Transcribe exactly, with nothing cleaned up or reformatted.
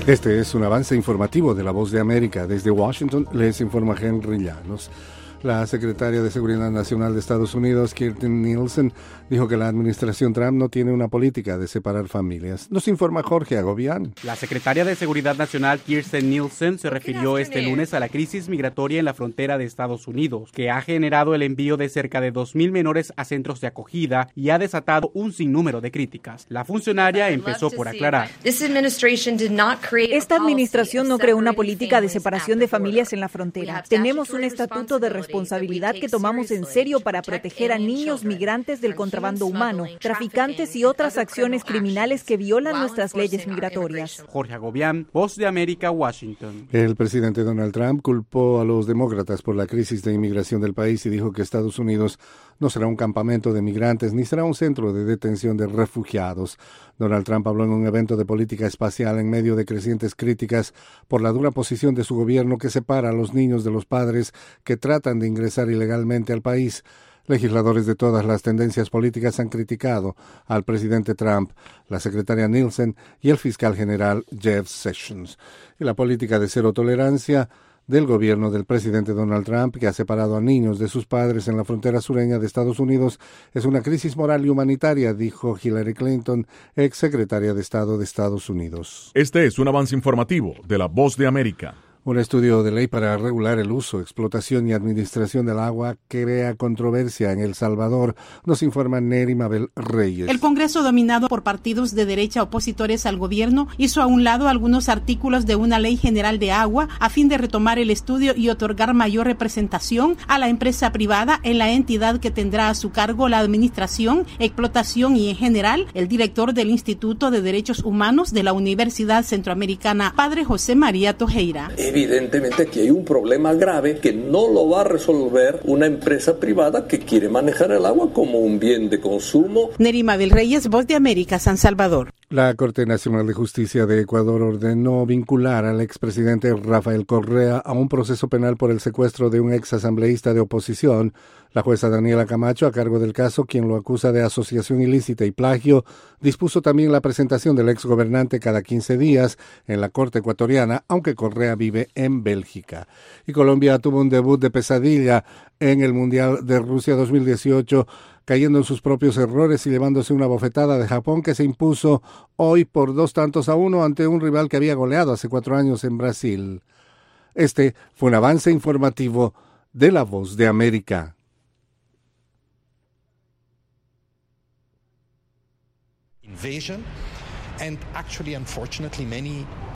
Este es un avance informativo de La Voz de América. Desde Washington les informa Henry Llanos. La secretaria de Seguridad Nacional de Estados Unidos, Kirstjen Nielsen, dijo que la administración Trump no tiene una política de separar familias. Nos informa Jorge Agobián. La secretaria de Seguridad Nacional, Kirstjen Nielsen, se refirió este lunes a la crisis migratoria en la frontera de Estados Unidos, que ha generado el envío de cerca de dos mil menores a centros de acogida y ha desatado un sinnúmero de críticas. La funcionaria empezó por aclarar: Esta administración no creó una política de separación de familias en la frontera. Tenemos un estatuto de responsabilidad que tomamos en serio para proteger a niños migrantes del contrabando humano, traficantes y otras acciones criminales que violan nuestras leyes migratorias. Jorge Agobián, Voz de América, Washington. El presidente Donald Trump culpó a los demócratas por la crisis de inmigración del país y dijo que Estados Unidos no será un campamento de migrantes ni será un centro de detención de refugiados. Donald Trump habló en un evento de política espacial en medio de crecientes críticas por la dura posición de su gobierno que separa a los niños de los padres que tratan de ingresar ilegalmente al país. Legisladores de todas las tendencias políticas han criticado al presidente Trump, la secretaria Nielsen y el fiscal general Jeff Sessions. Y la política de cero tolerancia del gobierno del presidente Donald Trump, que ha separado a niños de sus padres en la frontera sureña de Estados Unidos, es una crisis moral y humanitaria, dijo Hillary Clinton, ex secretaria de Estado de Estados Unidos. Este es un avance informativo de La Voz de América. Un estudio de ley para regular el uso, explotación y administración del agua crea controversia en El Salvador, nos informa Neri Mabel Reyes. El Congreso, dominado por partidos de derecha opositores al gobierno, hizo a un lado algunos artículos de una ley general de agua a fin de retomar el estudio y otorgar mayor representación a la empresa privada en la entidad que tendrá a su cargo la administración, explotación y, en general, el director del Instituto de Derechos Humanos de la Universidad Centroamericana, Padre José María Tojeira. Evidentemente aquí hay un problema grave que no lo va a resolver una empresa privada que quiere manejar el agua como un bien de consumo. Neri Mabel Reyes, Voz de América, San Salvador. La Corte Nacional de Justicia de Ecuador ordenó vincular al expresidente Rafael Correa a un proceso penal por el secuestro de un exasambleísta de oposición. La jueza Daniela Camacho, a cargo del caso, quien lo acusa de asociación ilícita y plagio, dispuso también la presentación del exgobernante cada quince días en la Corte ecuatoriana, aunque Correa vive en Bélgica. Y Colombia tuvo un debut de pesadilla en el Mundial de Rusia dos mil dieciocho, cayendo en sus propios errores y llevándose una bofetada de Japón, que se impuso hoy por dos tantos a uno ante un rival que había goleado hace cuatro años en Brasil. Este fue un avance informativo de La Voz de América. Invasion, and actually, unfortunately, many